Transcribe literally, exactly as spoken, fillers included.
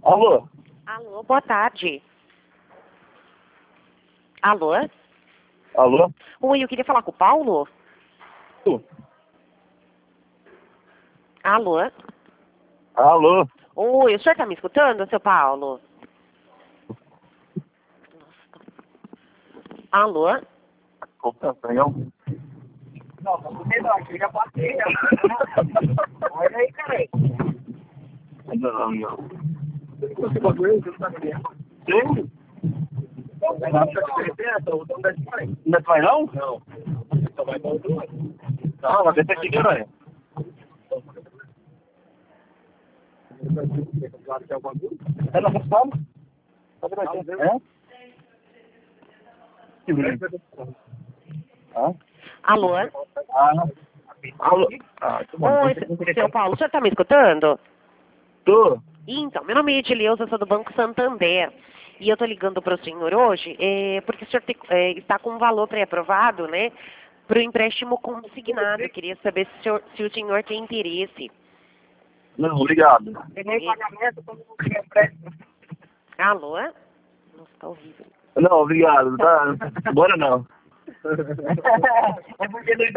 Alô? Alô, boa tarde. Alô? Alô? Oi, eu queria falar com o Paulo. Tu? Alô? Alô? Oi, o senhor tá me escutando, seu Paulo? Alô? Opa, canhão? Não, você não, aqui já passei. Olha aí, cara. Não, não. Você bagulho, você não tá vendo? Sim? Vai lá pra diferença, o dono da história. Não vai não? Não. Só vai para outro lado. Ah, mas esse aqui que não é. Claro que é o bagulho. É na resposta? É? Que bonito. Ah? Alô? Ah, alô? Ah, que bom. Oi, seu Paulo, o senhor tá me escutando? Tu? Então, meu nome é Edileuza, eu sou do Banco Santander. E eu tô ligando para o senhor hoje é, porque o senhor te, é, está com um valor pré-aprovado, né? Para o empréstimo consignado. Eu queria saber se o, senhor, se o senhor tem interesse. Não, obrigado. Tem nem pagamento, todo mundo quer empréstimo. Alô? Nossa, tá horrível. Não, obrigado. Tá? Bora não. É porque ele